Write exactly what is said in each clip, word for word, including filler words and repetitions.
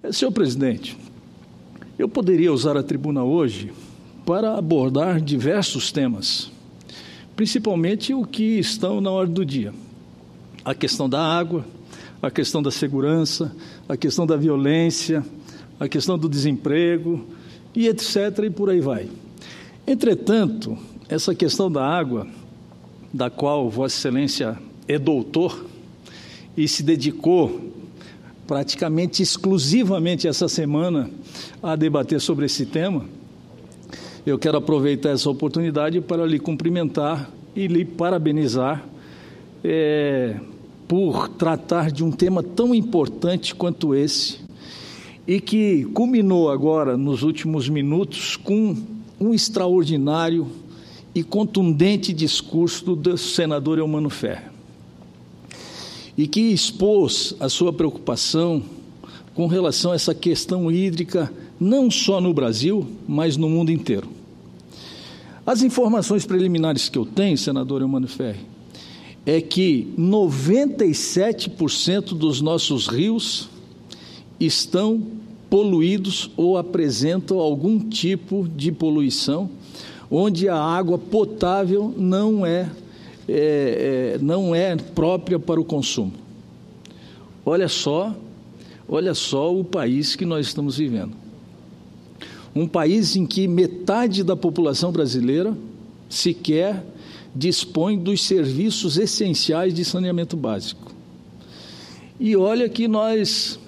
Senhor presidente, eu poderia usar a tribuna hoje para abordar diversos temas, principalmente o que estão na ordem do dia. A questão da água, a questão da segurança, a questão da violência, a questão do desemprego, e etcétera, e por aí vai. Entretanto, essa questão da água, da qual Vossa Excelência é doutor e se dedicou praticamente exclusivamente essa semana a debater sobre esse tema, eu quero aproveitar essa oportunidade para lhe cumprimentar e lhe parabenizar é, por tratar de um tema tão importante quanto esse e que culminou agora, nos últimos minutos, com um extraordinário e contundente discurso do senador Eumano Ferrer, e que expôs a sua preocupação com relação a essa questão hídrica, não só no Brasil, mas no mundo inteiro. As informações preliminares que eu tenho, senador Eumano Ferrer, é que noventa e sete por cento dos nossos rios estão poluídos ou apresentam algum tipo de poluição, onde a água potável não é É, é, não é própria para o consumo. Olha só, olha só o país que nós estamos vivendo. Um país em que metade da população brasileira sequer dispõe dos serviços essenciais de saneamento básico. E olha que nós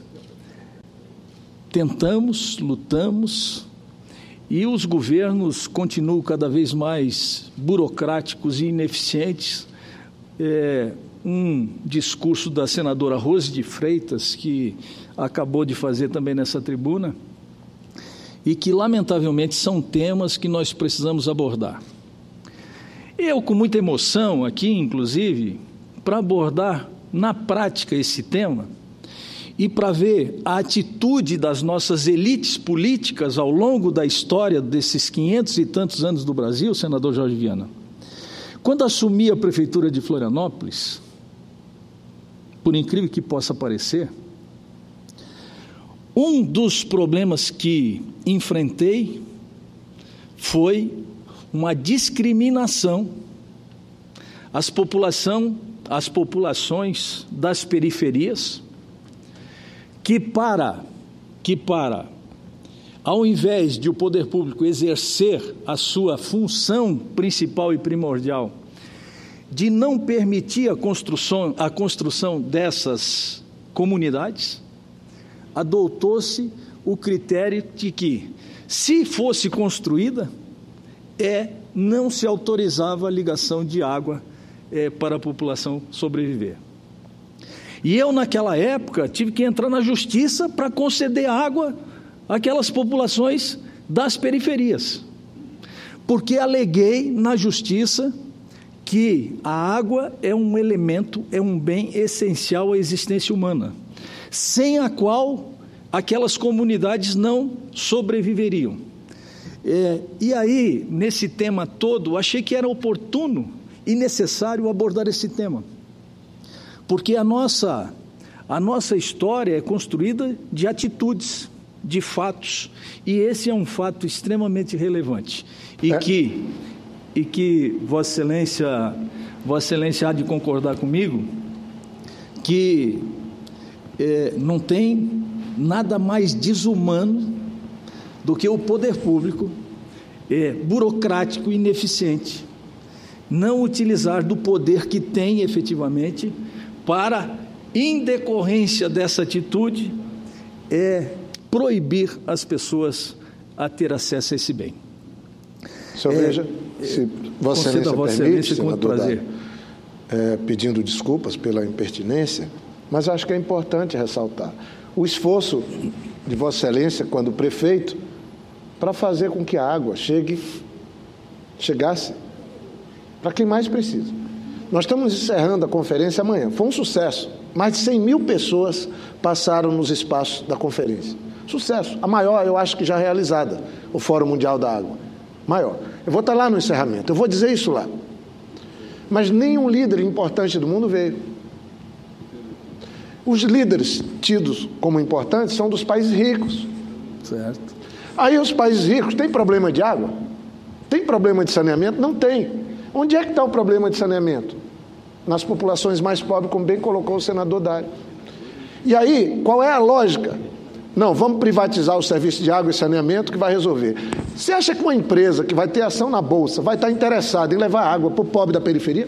tentamos, lutamos, e os governos continuam cada vez mais burocráticos e ineficientes. É, um discurso da senadora Rose de Freitas, que acabou de fazer também nessa tribuna, e que, lamentavelmente, são temas que nós precisamos abordar. Eu, com muita emoção aqui, inclusive, para abordar na prática esse tema, e para ver a atitude das nossas elites políticas ao longo da história desses quinhentos e tantos anos do Brasil, senador Jorge Viana. Quando assumi a prefeitura de Florianópolis, por incrível que possa parecer, um dos problemas que enfrentei foi uma discriminação às população, às populações das periferias, que para, que para, ao invés de o poder público exercer a sua função principal e primordial de não permitir a construção, a construção dessas comunidades, adotou-se o critério de que, se fosse construída, é, não se autorizava a ligação de água é, para a população sobreviver. E eu, naquela época, tive que entrar na justiça para conceder água àquelas populações das periferias, porque aleguei na justiça que a água é um elemento, é um bem essencial à existência humana, sem a qual aquelas comunidades não sobreviveriam. É, e aí, nesse tema todo, achei que era oportuno e necessário abordar esse tema, porque a nossa, a nossa história é construída de atitudes, de fatos, e esse é um fato extremamente relevante, e, é. que, e que Vossa Excelência, Vossa Excelência há de concordar comigo, que é, não tem nada mais desumano do que o poder público, é, burocrático e ineficiente, não utilizar do poder que tem efetivamente para, em decorrência dessa atitude, é proibir as pessoas a ter acesso a esse bem. Senhor, é, veja, se Vossa Excelência Vossa permite, senador, com prazer. É, pedindo desculpas pela impertinência, mas acho que é importante ressaltar o esforço de Vossa Excelência, quando prefeito, para fazer com que a água chegue, chegasse para quem mais precisa. Nós estamos encerrando a conferência amanhã. Foi um sucesso. Mais de cem mil pessoas passaram nos espaços da conferência. Sucesso. A maior, eu acho que já realizada, o Fórum Mundial da Água. Maior. Eu vou estar lá no encerramento, eu vou dizer isso lá. Mas nenhum líder importante do mundo veio. Os líderes tidos como importantes são dos países ricos. Certo. Aí os países ricos têm problema de água? Tem problema de saneamento? Não tem. Onde é que está o problema de saneamento? Nas populações mais pobres, como bem colocou o senador Dário. E aí, qual é a lógica? Não, vamos privatizar o serviço de água e saneamento que vai resolver. Você acha que uma empresa que vai ter ação na Bolsa vai estar interessada em levar água para o pobre da periferia?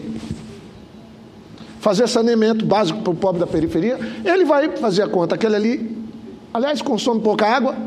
Fazer saneamento básico para o pobre da periferia? Ele vai fazer a conta, aquele ali, aliás, consome pouca água.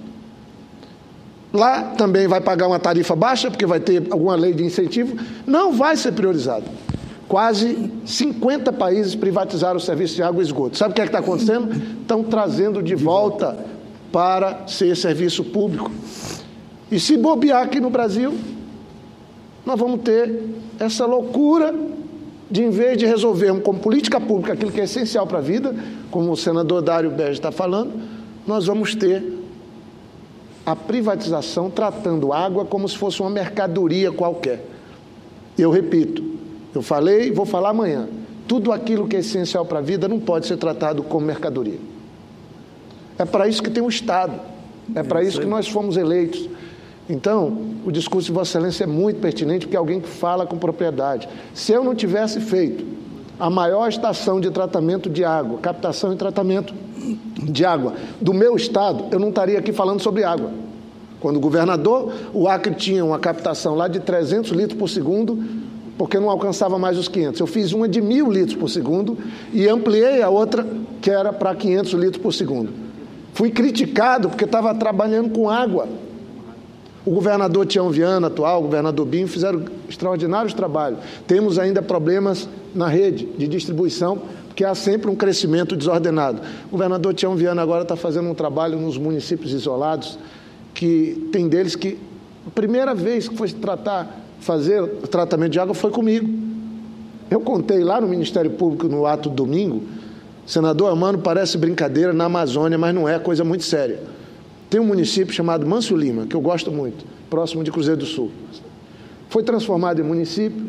Lá também vai pagar uma tarifa baixa, porque vai ter alguma lei de incentivo. Não vai ser priorizado. Quase cinquenta países privatizaram o serviço de água e esgoto. Sabe o que é que está acontecendo? Estão trazendo de volta para ser serviço público. E se bobear aqui no Brasil, nós vamos ter essa loucura de, em vez de resolvermos como política pública aquilo que é essencial para a vida, como o senador Dário Berge está falando, nós vamos ter a privatização tratando água como se fosse uma mercadoria qualquer. Eu repito, eu falei e vou falar amanhã. Tudo aquilo que é essencial para a vida não pode ser tratado como mercadoria. É para isso que tem o Estado. É para isso que nós fomos eleitos. Então, o discurso de Vossa Excelência é muito pertinente, porque é alguém que fala com propriedade. Se eu não tivesse feito a maior estação de tratamento de água, captação e tratamento de água do meu estado, eu não estaria aqui falando sobre água. Quando o governador, o Acre tinha uma captação lá de trezentos litros por segundo, porque não alcançava mais os quinhentos. Eu fiz uma de mil litros por segundo e ampliei a outra, que era para quinhentos litros por segundo. Fui criticado porque estava trabalhando com água. O governador Tião Viana, atual, o governador Binho, fizeram extraordinários trabalhos. Temos ainda problemas na rede de distribuição, porque há sempre um crescimento desordenado. O governador Tião Viana agora está fazendo um trabalho nos municípios isolados, que tem deles que a primeira vez que foi tratar, fazer tratamento de água foi comigo. Eu contei lá no Ministério Público, no ato do domingo, senador Amano, parece brincadeira na Amazônia, mas não é, coisa muito séria. Tem um município chamado Mâncio Lima, que eu gosto muito, próximo de Cruzeiro do Sul. Foi transformado em município,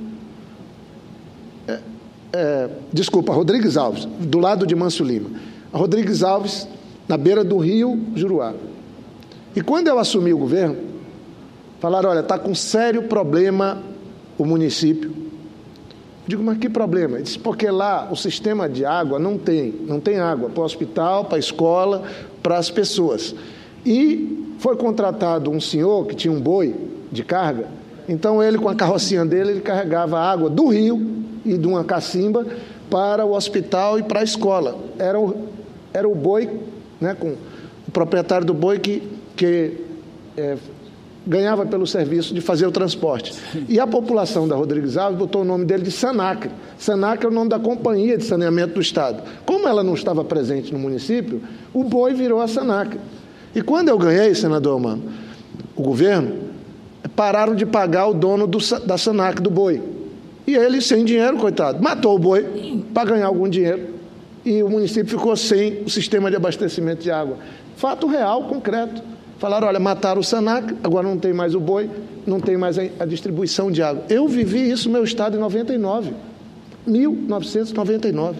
é, é, desculpa, Rodrigues Alves, do lado de Mâncio Lima. A Rodrigues Alves, na beira do rio Juruá. E quando eu assumi o governo, falaram, olha, está com sério problema o município. Eu digo, mas que problema? Ele disse, porque lá o sistema de água não tem, não tem água para o hospital, para a escola, para as pessoas. E foi contratado um senhor que tinha um boi de carga, então ele com a carrocinha dele, ele carregava água do rio e de uma cacimba para o hospital e para a escola. Era o, era o boi, né, com o proprietário do boi que, que é, ganhava pelo serviço de fazer o transporte. E a população da Rodrigues Alves botou o nome dele de Sanacre. Sanacre é o nome da Companhia de Saneamento do Estado. Como ela não estava presente no município, o boi virou a Sanacre. E quando eu ganhei, senador Amano, o governo, pararam de pagar o dono do, da Sanacre, do boi. E ele, sem dinheiro, coitado, matou o boi para ganhar algum dinheiro. E o município ficou sem o sistema de abastecimento de água. Fato real, concreto. Falaram, olha, mataram o Sanacre, agora não tem mais o boi, não tem mais a, a distribuição de água. Eu vivi isso no meu estado em noventa e nove. mil novecentos e noventa e nove.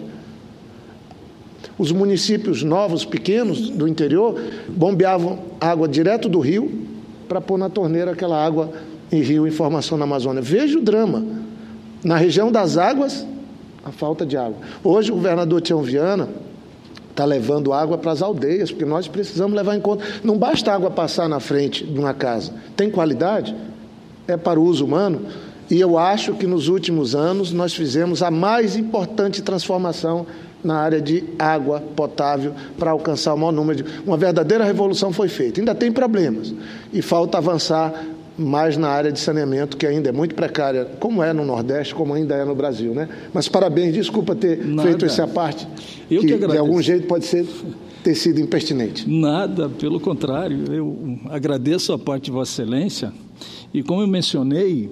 Os municípios novos, pequenos, do interior, bombeavam água direto do rio para pôr na torneira aquela água em rio em formação na Amazônia. Veja o drama. Na região das águas, a falta de água. Hoje o governador Tião Viana está levando água para as aldeias, porque nós precisamos levar em conta. Não basta a água passar na frente de uma casa. Tem qualidade? É para o uso humano? E eu acho que nos últimos anos nós fizemos a mais importante transformação na área de água potável para alcançar o maior número de... Uma verdadeira revolução foi feita. Ainda tem problemas e falta avançar mais na área de saneamento, que ainda é muito precária, como é no Nordeste, como ainda é no Brasil, né? Mas parabéns, desculpa ter Nada. feito essa parte, eu que, que de algum jeito pode ser, ter sido impertinente. Nada, pelo contrário, eu agradeço a parte de Vossa Excelência e, como eu mencionei,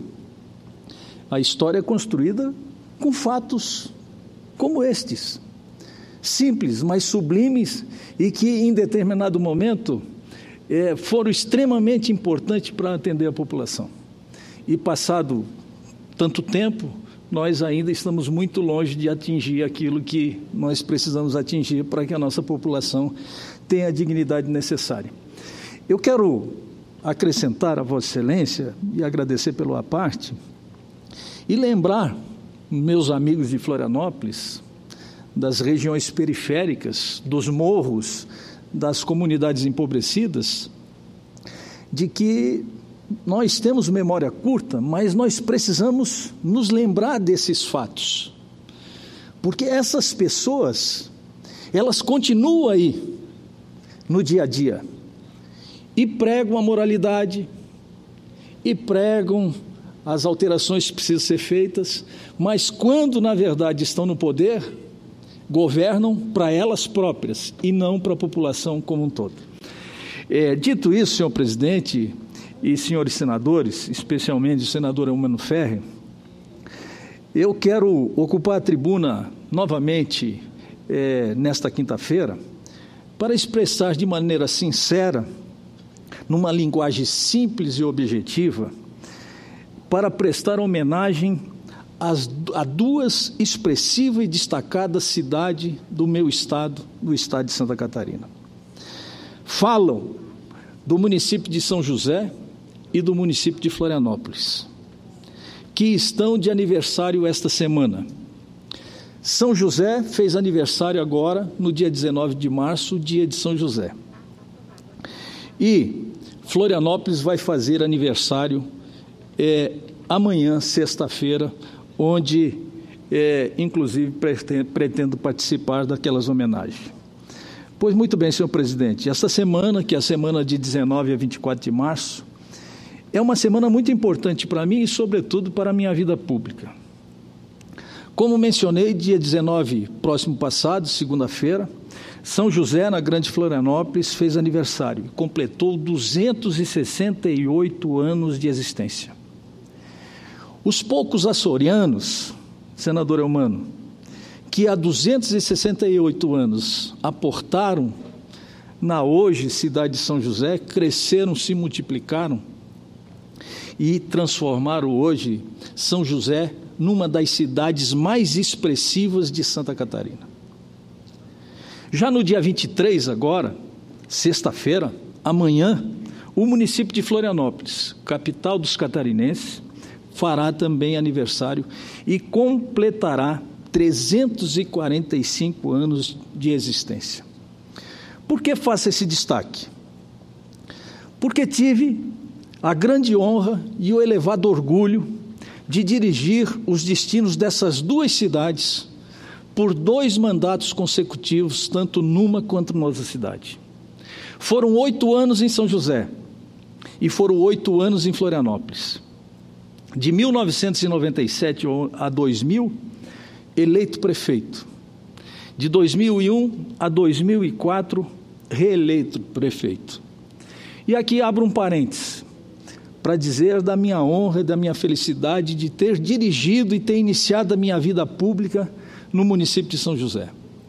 a história é construída com fatos como estes, simples, mas sublimes, e que em determinado momento é, foram extremamente importantes para atender a população. E passado tanto tempo, nós ainda estamos muito longe de atingir aquilo que nós precisamos atingir para que a nossa população tenha a dignidade necessária. Eu quero acrescentar a Vossa Excelência e agradecer pelo à parte e lembrar meus amigos de Florianópolis, das regiões periféricas, dos morros, das comunidades empobrecidas, de que nós temos memória curta, mas nós precisamos nos lembrar desses fatos, porque essas pessoas, elas continuam aí no dia a dia e pregam a moralidade e pregam as alterações que precisam ser feitas, mas quando na verdade estão no poder, governam para elas próprias e não para a população como um todo. É, dito isso, senhor presidente e senhores senadores, especialmente o senador Eumano Ferri, eu quero ocupar a tribuna novamente é, nesta quinta-feira para expressar de maneira sincera, numa linguagem simples e objetiva, para prestar homenagem às, a duas expressivas e destacadas cidades do meu estado, do estado de Santa Catarina. Falam do município de São José e do município de Florianópolis, que estão de aniversário esta semana. São José fez aniversário agora, no dia dezenove de março, dia de São José. E Florianópolis vai fazer aniversário é, amanhã, sexta-feira, onde, é, inclusive, pretendo, pretendo participar daquelas homenagens. Pois muito bem, senhor presidente, essa semana, que é a semana de dezenove a vinte e quatro de março, é uma semana muito importante para mim e, sobretudo, para a minha vida pública. Como mencionei, dia dezenove, próximo passado, segunda-feira, São José, na Grande Florianópolis, fez aniversário, completou duzentos e sessenta e oito anos de existência. Os poucos açorianos, senador Eumano, que há duzentos e sessenta e oito anos aportaram na hoje cidade de São José, cresceram, se multiplicaram e transformaram hoje São José numa das cidades mais expressivas de Santa Catarina. Já no dia vinte e três agora, sexta-feira, amanhã, o município de Florianópolis, capital dos catarinenses, fará também aniversário e completará trezentos e quarenta e cinco anos de existência. Por que faço esse destaque? Porque tive a grande honra e o elevado orgulho de dirigir os destinos dessas duas cidades por dois mandatos consecutivos, tanto numa quanto noutra cidade. Foram oito anos em São José e foram oito anos em Florianópolis. De mil novecentos e noventa e sete a dois mil, eleito prefeito. De dois mil e um a dois mil e quatro, reeleito prefeito. E aqui abro um parênteses, para dizer da minha honra e da minha felicidade de ter dirigido e ter iniciado a minha vida pública no município de São José,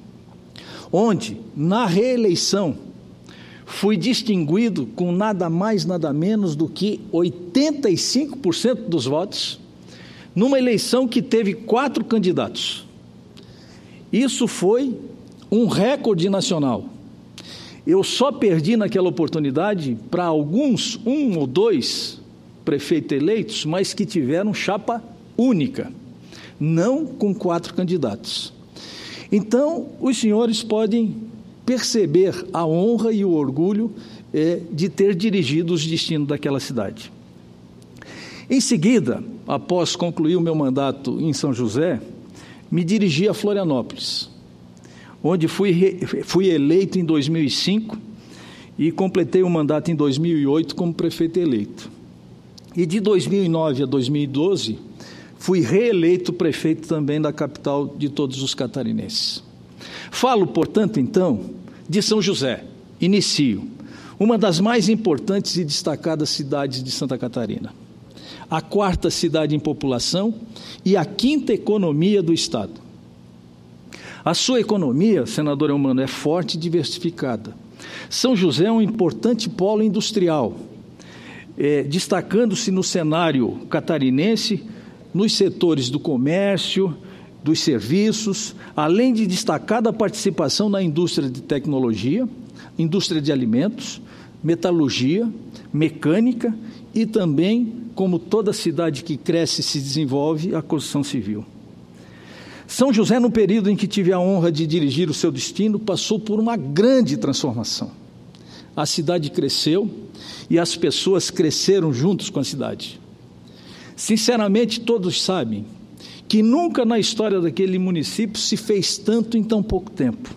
onde, na reeleição, fui distinguido com nada mais, nada menos do que oitenta e cinco por cento dos votos, numa eleição que teve quatro candidatos. Isso foi um recorde nacional. Eu só perdi naquela oportunidade para alguns, um ou dois prefeitos eleitos, mas que tiveram chapa única, não com quatro candidatos. Então, os senhores podem perceber a honra e o orgulho é, de ter dirigido os destinos daquela cidade. Em seguida, após concluir o meu mandato em São José, me dirigi a Florianópolis, onde fui, fui eleito em dois mil e cinco e completei o mandato em dois mil e oito como prefeito eleito. E de dois mil e nove a dois mil e doze, fui reeleito prefeito também da capital de todos os catarinenses. Falo, portanto, então, de São José. Inicio. Uma das mais importantes e destacadas cidades de Santa Catarina. A quarta cidade em população e a quinta economia do estado. A sua economia, senador Eumano, é forte e diversificada. São José é um importante polo industrial, é, destacando-se no cenário catarinense nos setores do comércio, dos serviços, além de destacada participação na indústria de tecnologia, indústria de alimentos, metalurgia, mecânica e também, como toda cidade que cresce e se desenvolve, a construção civil. São José, no período em que tive a honra de dirigir o seu destino, passou por uma grande transformação. A cidade cresceu e as pessoas cresceram juntos com a cidade. Sinceramente, todos sabem que nunca na história daquele município se fez tanto em tão pouco tempo.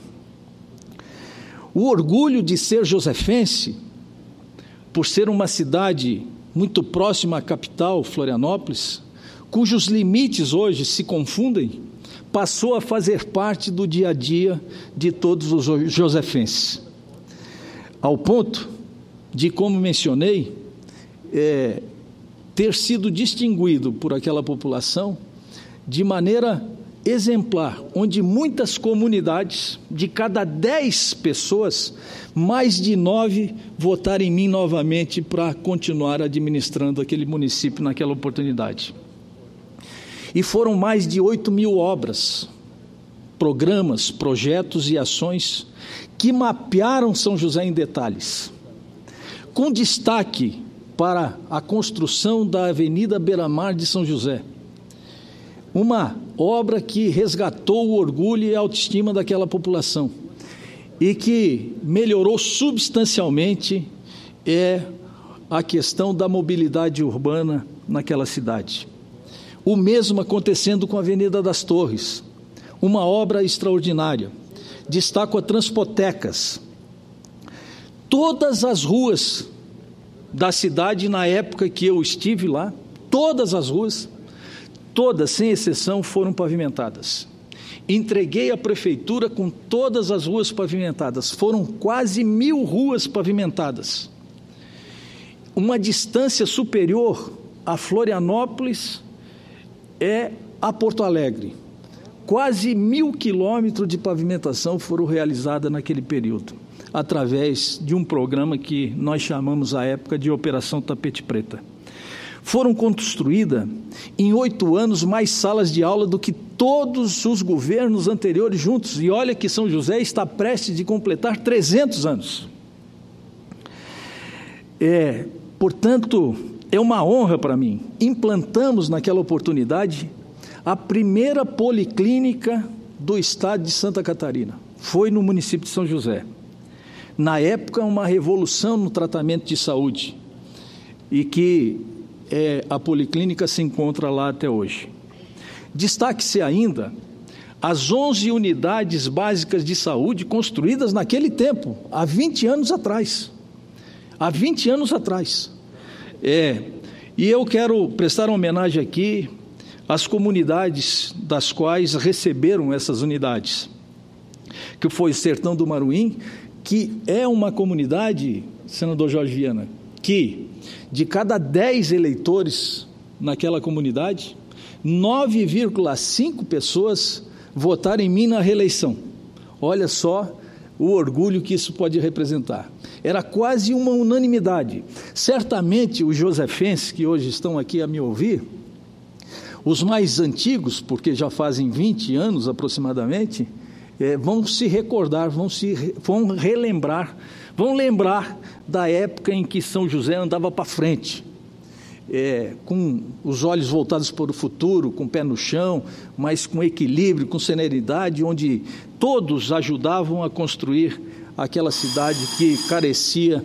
O orgulho de ser josefense, por ser uma cidade muito próxima à capital, Florianópolis, cujos limites hoje se confundem, passou a fazer parte do dia a dia de todos os josefenses. Ao ponto de, como mencionei, é, ter sido distinguido por aquela população de maneira exemplar, onde muitas comunidades, de cada dez pessoas, mais de nove votaram em mim novamente para continuar administrando aquele município naquela oportunidade. E foram mais de oito mil obras, programas, projetos e ações que mapearam São José em detalhes, com destaque para a construção da Avenida Beira-Mar de São José, uma obra que resgatou o orgulho e a autoestima daquela população e que melhorou substancialmente é, a questão da mobilidade urbana naquela cidade. O mesmo acontecendo com a Avenida das Torres, uma obra extraordinária. Destaco a Transpotecas. Todas as ruas da cidade, na época que eu estive lá, todas as ruas, todas, sem exceção, foram pavimentadas. Entreguei à prefeitura com todas as ruas pavimentadas. Foram quase mil ruas pavimentadas. Uma distância superior a Florianópolis é a Porto Alegre. Quase mil quilômetros de pavimentação foram realizadas naquele período, através de um programa que nós chamamos à época de Operação Tapete Preta. Foram construídas em oito anos mais salas de aula do que todos os governos anteriores juntos. E olha que São José está prestes de completar trezentos anos. É, portanto, é uma honra para mim. Implantamos naquela oportunidade a primeira policlínica do estado de Santa Catarina. Foi no município de São José. Na época, uma revolução no tratamento de saúde. E que É, a policlínica se encontra lá até hoje. Destaque-se ainda as onze unidades básicas de saúde construídas naquele tempo, há vinte anos atrás. Há vinte anos atrás. É, e eu quero prestar uma homenagem aqui às comunidades das quais receberam essas unidades, que foi o Sertão do Maruim, que é uma comunidade, senador Jorge Viana, que de cada dez eleitores naquela comunidade, nove vírgula cinco pessoas votaram em mim na reeleição. Olha só o orgulho que isso pode representar. Era quase uma unanimidade. Certamente os josefenses que hoje estão aqui a me ouvir, os mais antigos, porque já fazem vinte anos aproximadamente, é, vão se recordar, vão, se, vão relembrar, vão lembrar da época em que São José andava para frente, é, com os olhos voltados para o futuro, com o pé no chão, mas com equilíbrio, com serenidade, onde todos ajudavam a construir aquela cidade que carecia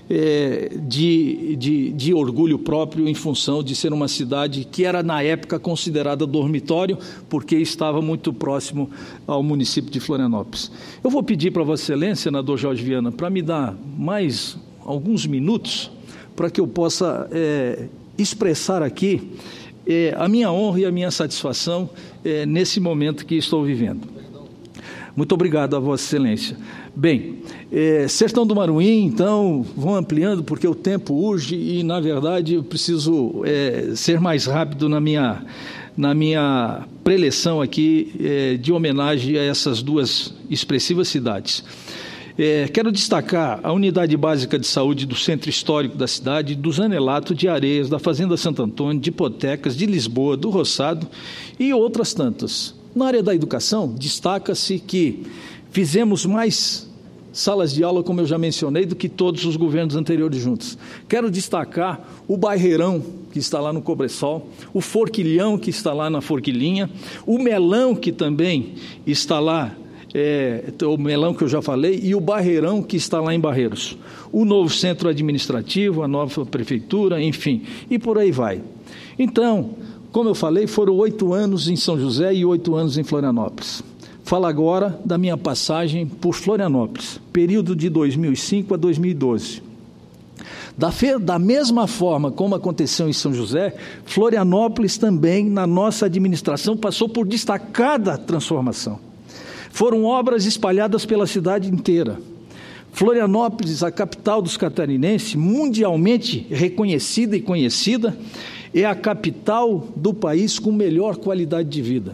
é, de, de, de orgulho próprio em função de ser uma cidade que era na época considerada dormitório, porque estava muito próximo ao município de Florianópolis. Eu vou pedir para Vossa Excelência, senador Jorge Viana, para me dar mais alguns minutos para que eu possa é, expressar aqui é, a minha honra e a minha satisfação é, nesse momento que estou vivendo. Muito obrigado a Vossa Excelência. Bem, é, Sertão do Maruim, então, vão ampliando porque o tempo urge e, na verdade, eu preciso é, ser mais rápido na minha, na minha preleção aqui é, de homenagem a essas duas expressivas cidades. É, quero destacar a unidade básica de saúde do centro histórico da cidade, do Zanelato, de Areias, da Fazenda Santo Antônio, de Hipotecas, de Lisboa, do Roçado e outras tantas. Na área da educação, destaca-se que fizemos mais salas de aula, como eu já mencionei, do que todos os governos anteriores juntos. Quero destacar o Bairreirão, que está lá no Cobressol, o Forquilhão, que está lá na Forquilinha, o Melão, que também está lá, é, o Melão que eu já falei, e o Barreirão, que está lá em Barreiros. O novo centro administrativo, a nova prefeitura, enfim, e por aí vai. Então, como eu falei, foram oito anos em São José e oito anos em Florianópolis. Falo agora da minha passagem por Florianópolis, período de dois mil e cinco a dois mil e doze. Da, fe... da mesma forma como aconteceu em São José, Florianópolis também, na nossa administração, passou por destacada transformação. Foram obras espalhadas pela cidade inteira. Florianópolis, a capital dos catarinenses, mundialmente reconhecida e conhecida, é a capital do país com melhor qualidade de vida.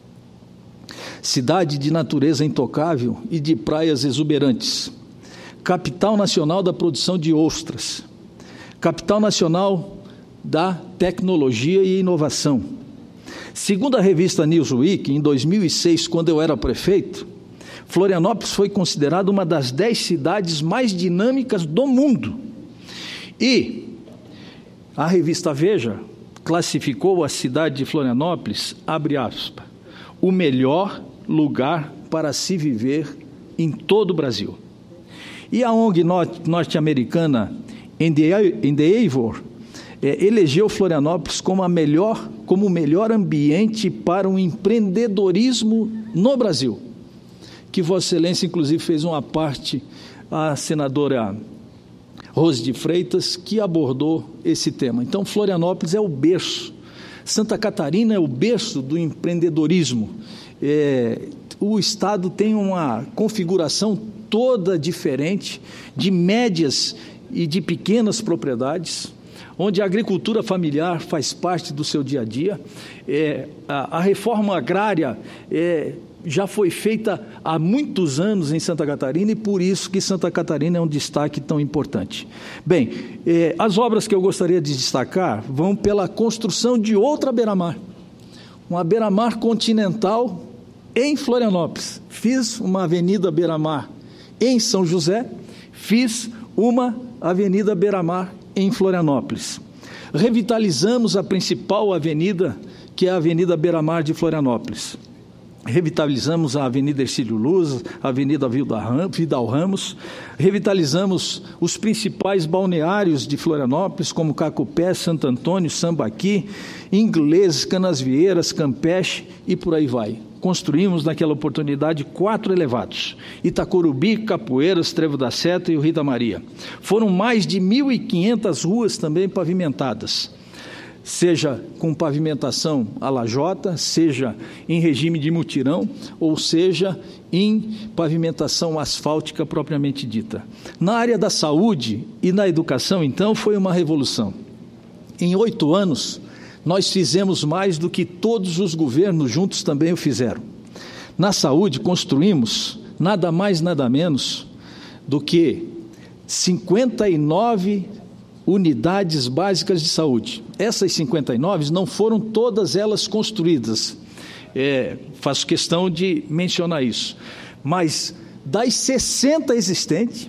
Cidade de natureza intocável e de praias exuberantes. Capital nacional da produção de ostras. Capital nacional da tecnologia e inovação. Segundo a revista Newsweek, em dois mil e seis, quando eu era prefeito, Florianópolis foi considerada uma das dez cidades mais dinâmicas do mundo. E a revista Veja classificou a cidade de Florianópolis, abre aspas, o melhor lugar para se viver em todo o Brasil. E a ONG norte-americana Endeavor é, elegeu Florianópolis como, a melhor, como o melhor ambiente para o empreendedorismo no Brasil. Que Vossa Excelência, inclusive, fez uma parte, a senadora Rose de Freitas, que abordou esse tema. Então, Florianópolis é o berço. Santa Catarina é o berço do empreendedorismo. É, o Estado tem uma configuração toda diferente, de médias e de pequenas propriedades, onde a agricultura familiar faz parte do seu dia a dia. É, a, a reforma agrária é, já foi feita há muitos anos em Santa Catarina e por isso que Santa Catarina é um destaque tão importante. Bem, é, as obras que eu gostaria de destacar vão pela construção de outra beira-mar, uma beira-mar continental em Florianópolis. Fiz uma avenida beira-mar em São José, fiz uma avenida beira-mar em Florianópolis. Revitalizamos a principal avenida, que é a Avenida Beira-Mar de Florianópolis. Revitalizamos a Avenida Ercílio Luz, a Avenida Vidal Ramos, revitalizamos os principais balneários de Florianópolis, como Cacupé, Santo Antônio, Sambaqui, Inglês, Canasvieiras, Campeche e por aí vai. Construímos naquela oportunidade quatro elevados, Itacorubi, Capoeiras, Trevo da Seta e o Rita Maria. Foram mais de mil e quinhentas ruas também pavimentadas, seja com pavimentação à lajota, seja em regime de mutirão, ou seja em pavimentação asfáltica propriamente dita. Na área da saúde e na educação, então, foi uma revolução. Em oito anos, nós fizemos mais do que todos os governos juntos também o fizeram. Na saúde, construímos nada mais, nada menos do que cinquenta e nove unidades básicas de saúde. Essas cinquenta e nove não foram todas elas construídas, é, faço questão de mencionar isso, mas das sessenta existentes,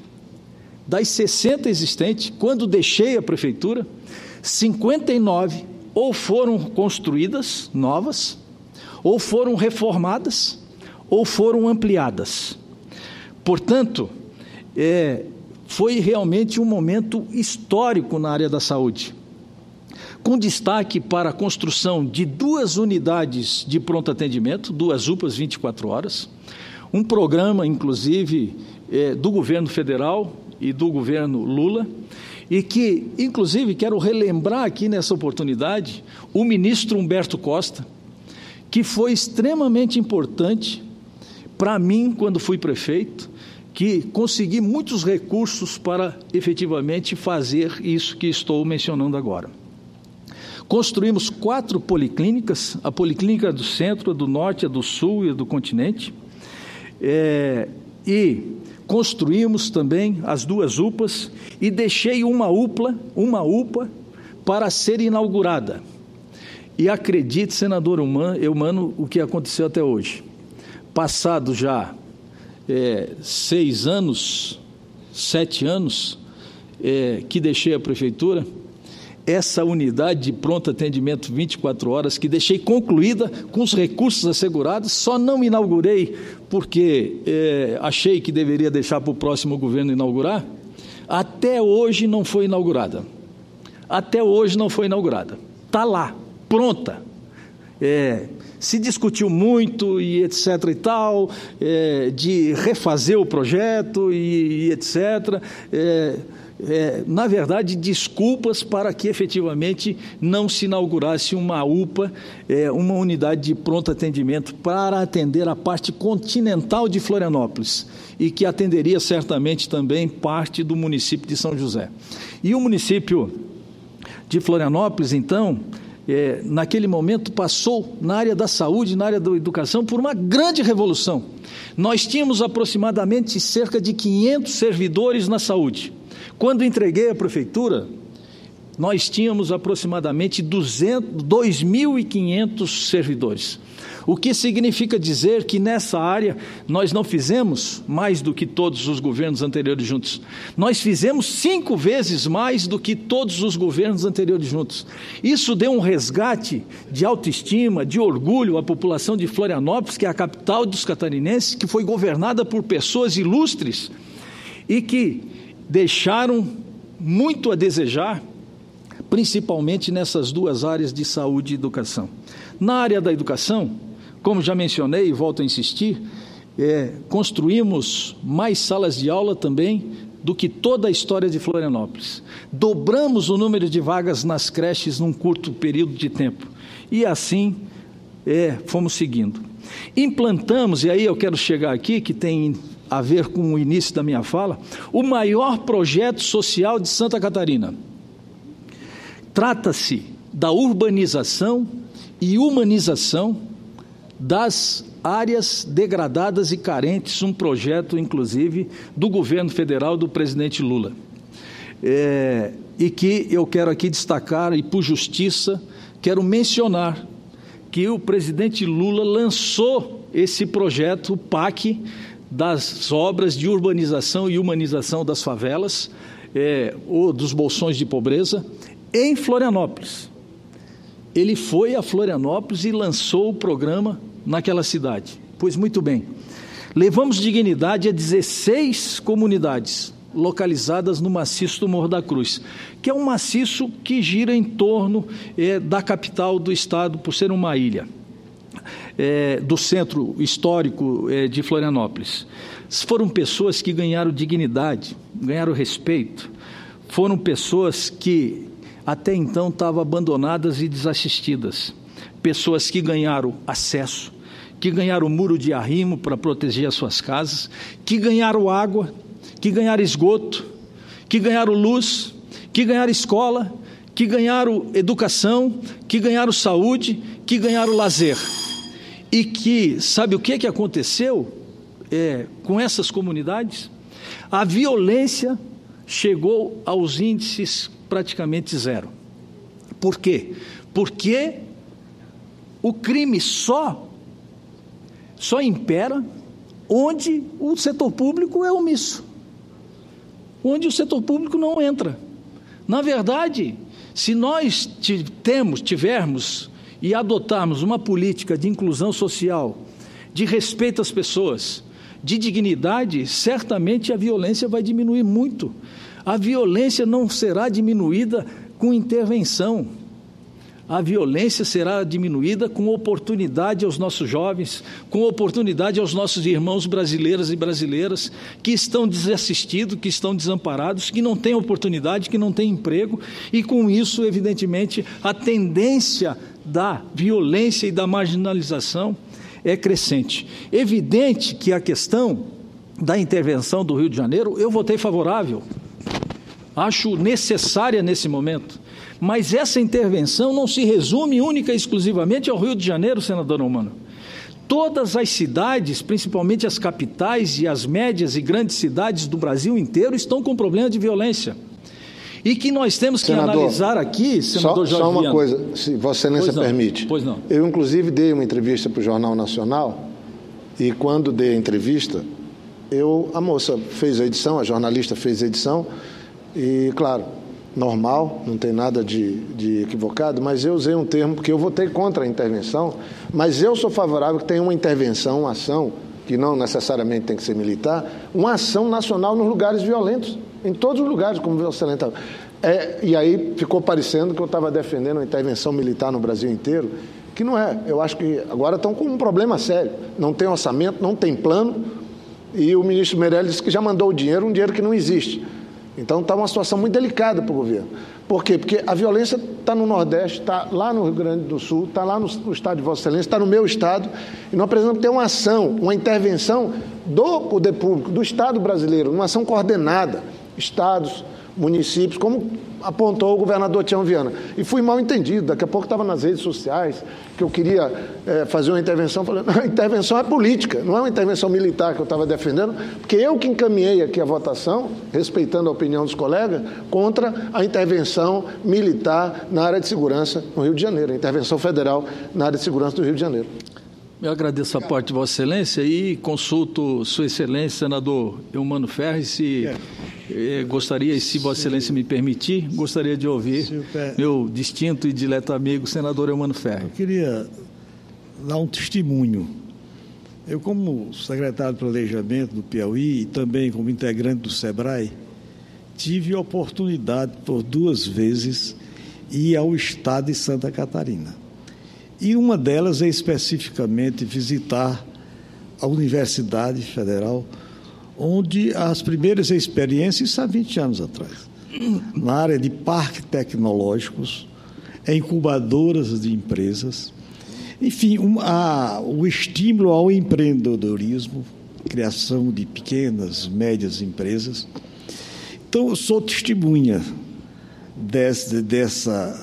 das sessenta existentes, quando deixei a prefeitura, cinquenta e nove ou foram construídas novas, ou foram reformadas, ou foram ampliadas. Portanto, é, foi realmente um momento histórico na área da saúde, com destaque para a construção de duas unidades de pronto atendimento, duas U P As vinte e quatro horas, um programa, inclusive, é, do governo federal e do governo Lula, e que, inclusive, quero relembrar aqui nessa oportunidade, o ministro Humberto Costa, que foi extremamente importante para mim, quando fui prefeito, que consegui muitos recursos para, efetivamente, fazer isso que estou mencionando agora. Construímos quatro policlínicas, a Policlínica do Centro, a do Norte, a do Sul e a do Continente, é, e construímos também as duas U P As e deixei uma U P A, uma U P A para ser inaugurada. E acredite, senador Eumano, o que aconteceu até hoje. Passado já é, seis anos, sete anos é, que deixei a prefeitura, essa unidade de pronto atendimento vinte e quatro horas, que deixei concluída com os recursos assegurados, só não inaugurei porque é, achei que deveria deixar para o próximo governo inaugurar, até hoje não foi inaugurada. Até hoje não foi inaugurada. Está lá, pronta. É, se discutiu muito e etc e tal, é, de refazer o projeto e, e etcétera. É, é, na verdade, desculpas para que efetivamente não se inaugurasse uma U P A, é, uma unidade de pronto atendimento para atender a parte continental de Florianópolis e que atenderia certamente também parte do município de São José. E o município de Florianópolis, então, É, naquele momento passou na área da saúde, na área da educação, por uma grande revolução. Nós tínhamos aproximadamente cerca de quinhentos servidores na saúde. Quando entreguei a prefeitura, nós tínhamos aproximadamente dois mil e quinhentos servidores. O que significa dizer que nessa área nós não fizemos mais do que todos os governos anteriores juntos. Nós fizemos cinco vezes mais do que todos os governos anteriores juntos. Isso deu um resgate de autoestima, de orgulho à população de Florianópolis, que é a capital dos catarinenses, que foi governada por pessoas ilustres e que deixaram muito a desejar, principalmente nessas duas áreas de saúde e educação. Na área da educação, como já mencionei e volto a insistir, é, construímos mais salas de aula também do que toda a história de Florianópolis. Dobramos o número de vagas nas creches num curto período de tempo. E assim é, fomos seguindo. Implantamos, e aí eu quero chegar aqui, que tem a ver com o início da minha fala, o maior projeto social de Santa Catarina. Trata-se da urbanização e humanização das áreas degradadas e carentes, um projeto, inclusive, do governo federal do presidente Lula. É, e que eu quero aqui destacar, e por justiça, quero mencionar que o presidente Lula lançou esse projeto, o P A C, das obras de urbanização e humanização das favelas, é, ou dos bolsões de pobreza, em Florianópolis. Ele foi a Florianópolis e lançou o programa naquela cidade. Pois muito bem, levamos dignidade a dezesseis comunidades localizadas no maciço do Morro da Cruz, que é um maciço que gira em torno é, da capital do estado, por ser uma ilha, é, do centro histórico é, de Florianópolis. Foram pessoas que ganharam dignidade, ganharam respeito, foram pessoas que até então estavam abandonadas e desassistidas, pessoas que ganharam acesso, que ganharam muro de arrimo para proteger as suas casas, que ganharam água, que ganharam esgoto, que ganharam luz, que ganharam escola, que ganharam educação, que ganharam saúde, que ganharam lazer. E que, sabe o que, que aconteceu é, com essas comunidades? A violência chegou aos índices praticamente zero. Por quê? Porque o crime só, só impera onde o setor público é omisso, onde o setor público não entra. Na verdade, se nós temos, tivermos e adotarmos uma política de inclusão social, de respeito às pessoas, de dignidade, certamente a violência vai diminuir muito. A violência não será diminuída com intervenção. A violência será diminuída com oportunidade aos nossos jovens, com oportunidade aos nossos irmãos brasileiros e brasileiras que estão desassistidos, que estão desamparados, que não têm oportunidade, que não têm emprego, e com isso, evidentemente, a tendência da violência e da marginalização é crescente. Evidente que a questão da intervenção do Rio de Janeiro, eu votei favorável, acho necessária nesse momento. Mas essa intervenção não se resume única e exclusivamente ao Rio de Janeiro, senador Eumano. todas as cidades, principalmente as capitais e as médias e grandes cidades do Brasil inteiro, estão com problema de violência. E que nós temos que senador, analisar aqui, senador só, Jorge Só uma Viana. coisa, se Vossa Excelência pois permite. Pois não. Eu, inclusive, dei uma entrevista para o Jornal Nacional, e quando dei a entrevista, eu, a moça fez a edição, a jornalista fez a edição, e, claro, normal, não tem nada de, de equivocado, mas eu usei um termo, porque eu votei contra a intervenção, mas eu sou favorável que tenha uma intervenção, uma ação, que não necessariamente tem que ser militar, uma ação nacional nos lugares violentos, em todos os lugares, como você lembra. É, e aí ficou parecendo que eu estava defendendo a intervenção militar no Brasil inteiro, que não é. Eu acho que agora estão com um problema sério. Não tem orçamento, não tem plano, e o ministro Meirelles disse que já mandou o dinheiro, um dinheiro que não existe. Então está uma situação muito delicada para o governo. Por quê? Porque a violência está no Nordeste, está lá no Rio Grande do Sul, está lá no, no estado de Vossa Excelência, está no meu estado, e nós precisamos ter uma ação, uma intervenção do poder público, do Estado brasileiro, uma ação coordenada, estados, municípios, como apontou o governador Tião Viana. E fui mal entendido, daqui a pouco estava nas redes sociais, que eu queria é, fazer uma intervenção, falei, a intervenção é política, não é uma intervenção militar que eu estava defendendo, porque eu que encaminhei aqui a votação, respeitando a opinião dos colegas, contra a intervenção militar na área de segurança no Rio de Janeiro, a intervenção federal na área de segurança do Rio de Janeiro. Eu agradeço a parte de Vossa Excelência e consulto Sua Excelência, senador Eumano Ferri, se é. eh, gostaria, e se Vossa Excelência me permitir, gostaria de ouvir meu distinto e dileto amigo, senador Eumano Ferri. Eu queria dar um testemunho. Eu, como secretário de Planejamento do Piauí e também como integrante do SEBRAE, tive a oportunidade por duas vezes ir ao estado de Santa Catarina. E uma delas é especificamente visitar a Universidade Federal, onde as primeiras experiências há vinte anos atrás, na área de parques tecnológicos, incubadoras de empresas, enfim, um, a, o estímulo ao empreendedorismo, criação de pequenas, médias empresas. Então, eu sou testemunha desse, dessa...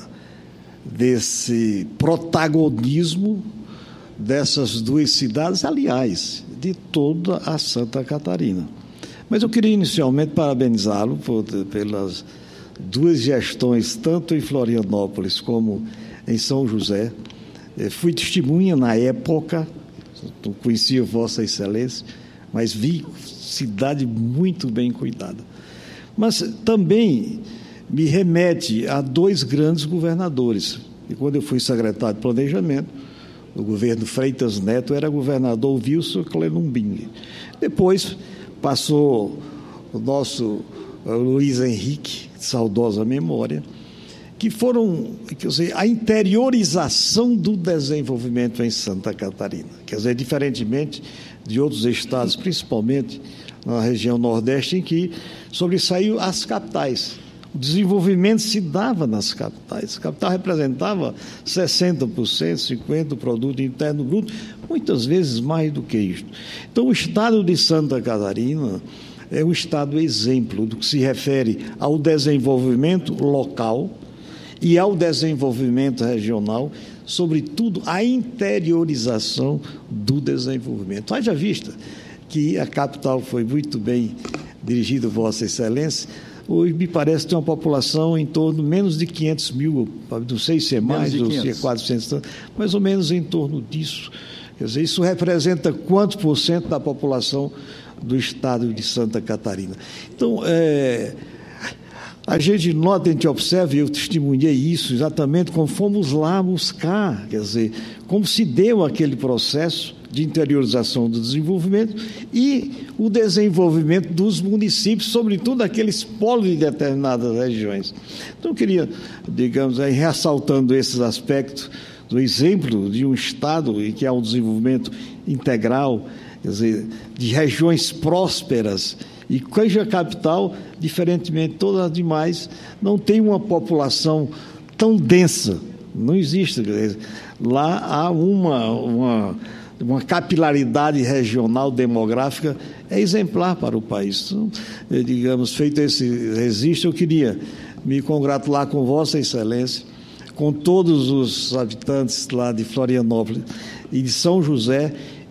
desse protagonismo dessas duas cidades, aliás, de toda a Santa Catarina. Mas eu queria inicialmente parabenizá-lo por, pelas duas gestões, tanto em Florianópolis como em São José. Eu fui testemunha na época, não conhecia Vossa Excelência, mas vi cidade muito bem cuidada. Mas também me remete a dois grandes governadores. E quando eu fui secretário de Planejamento, o governo Freitas Neto era governador Wilson Clenumbing. Depois passou o nosso Luiz Henrique, de saudosa memória, que foram, quer dizer, a interiorização do desenvolvimento em Santa Catarina. Quer dizer, diferentemente de outros estados, principalmente na região Nordeste, em que sobressaiu as capitais. O desenvolvimento se dava nas capitais. A capital representava sessenta por cento, cinquenta por cento do produto interno bruto, muitas vezes mais do que isso. Então, o estado de Santa Catarina é um estado exemplo do que se refere ao desenvolvimento local e ao desenvolvimento regional, sobretudo a interiorização do desenvolvimento. Haja vista que a capital foi muito bem dirigida, Vossa Excelência. Hoje, me parece, tem uma população em torno de menos de quinhentos mil, não sei se é mais ou se é quatrocentos, mais ou menos em torno disso. Quer dizer, isso representa quantos por cento da população do estado de Santa Catarina? Então, é, a gente nota, a gente observa, e eu testemunhei isso exatamente como fomos lá buscar, quer dizer, como se deu aquele processo de interiorização do desenvolvimento e o desenvolvimento dos municípios, sobretudo aqueles polos de determinadas regiões. Então, eu queria, digamos, aí, ressaltando esses aspectos do exemplo de um estado em que há um desenvolvimento integral, quer dizer, de regiões prósperas, e cuja capital, diferentemente de todas as demais, não tem uma população tão densa, não existe. Quer dizer, lá há uma... uma uma capilaridade regional demográfica é exemplar para o país. Então, digamos, feito esse registro, eu queria me congratular com Vossa Excelência, com todos os habitantes lá de Florianópolis e de São José,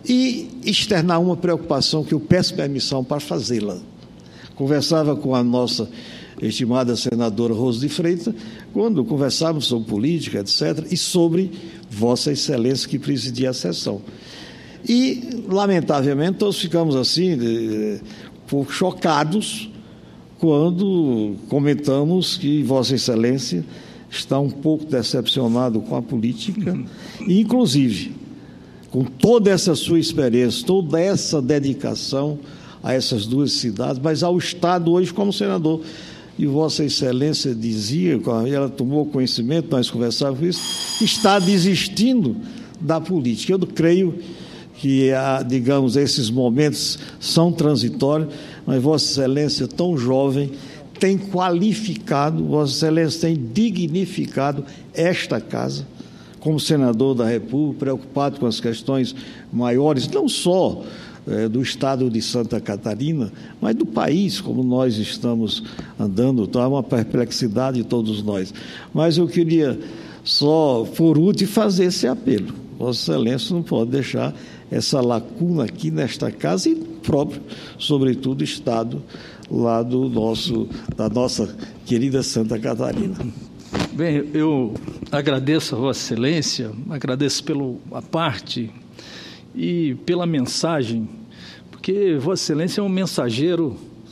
e externar uma preocupação que eu peço permissão para fazê-la. Conversava com a nossa estimada senadora Rose de Freitas, quando conversávamos sobre política, etcétera, e sobre Vossa Excelência que presidia a sessão. E, lamentavelmente, todos ficamos assim, de, um pouco chocados, quando comentamos que Vossa Excelência está um pouco decepcionado com a política, e, inclusive, com toda essa sua experiência, toda essa dedicação a essas duas cidades, mas ao Estado hoje como senador. E Vossa Excelência dizia, ela tomou conhecimento, nós conversávamos isso, está desistindo da política. Eu creio que, digamos, esses momentos são transitórios, mas Vossa Excelência, tão jovem, tem qualificado, Vossa Excelência tem dignificado esta casa, como senador da República, preocupado com as questões maiores, não só é, do estado de Santa Catarina, mas do país, como nós estamos andando, então é uma perplexidade de todos nós. Mas eu queria só, por último, fazer esse apelo. Vossa Excelência não pode deixar essa lacuna aqui nesta casa e próprio, sobretudo, estado lá do nosso, da nossa querida Santa Catarina. Bem, eu agradeço a Vossa Excelência, agradeço pela parte e pela mensagem, porque Vossa Excelência é um mensageiro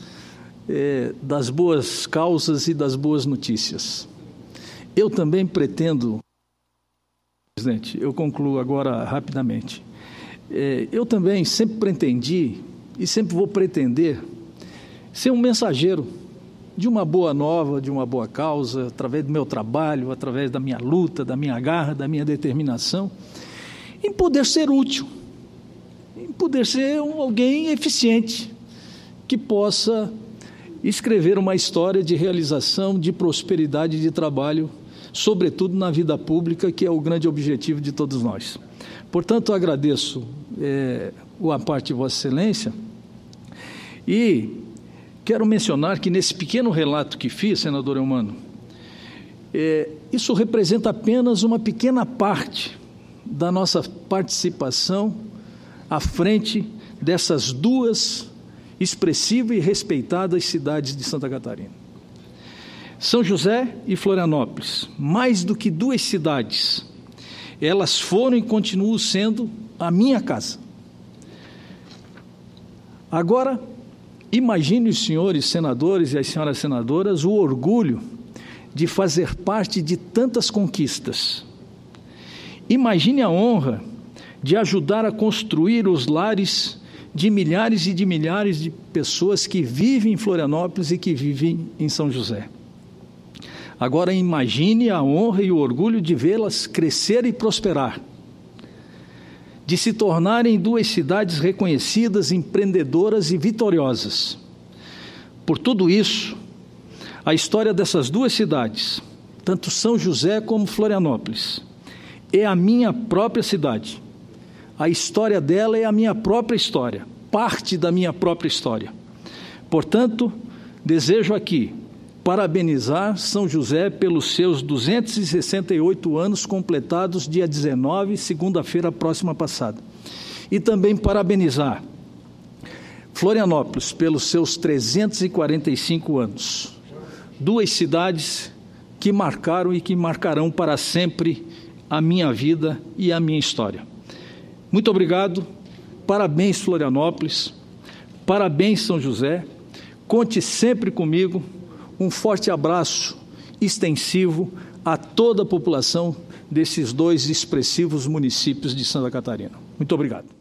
é, das boas causas e das boas notícias. Eu também pretendo, presidente, eu concluo agora rapidamente, é, eu também sempre pretendi e sempre vou pretender ser um mensageiro de uma boa nova, de uma boa causa, através do meu trabalho, através da minha luta, da minha garra, da minha determinação, em poder ser útil, em poder ser um, alguém eficiente, que possa escrever uma história de realização, de prosperidade, de trabalho, sobretudo na vida pública, que é o grande objetivo de todos nós. Portanto, agradeço é, a parte de Vossa Excelência e quero mencionar que nesse pequeno relato que fiz, senador Eumano, é, isso representa apenas uma pequena parte da nossa participação à frente dessas duas expressivas e respeitadas cidades de Santa Catarina. São José e Florianópolis, mais do que duas cidades, elas foram e continuam sendo a minha casa. Agora, imagine os senhores senadores e as senhoras senadoras o orgulho de fazer parte de tantas conquistas. Imagine a honra de ajudar a construir os lares de milhares e de milhares de pessoas que vivem em Florianópolis e que vivem em São José. Agora imagine a honra e o orgulho de vê-las crescer e prosperar, de se tornarem duas cidades reconhecidas, empreendedoras e vitoriosas. Por tudo isso, a história dessas duas cidades, tanto São José como Florianópolis, é a minha própria cidade. A história dela é a minha própria história, parte da minha própria história. Portanto, desejo aqui parabenizar São José pelos seus duzentos e sessenta e oito anos completados dia dezenove, segunda-feira próxima passada. E também parabenizar Florianópolis pelos seus trezentos e quarenta e cinco anos. Duas cidades que marcaram e que marcarão para sempre a minha vida e a minha história. Muito obrigado, parabéns Florianópolis, parabéns São José, conte sempre comigo. Um forte abraço extensivo a toda a população desses dois expressivos municípios de Santa Catarina. Muito obrigado.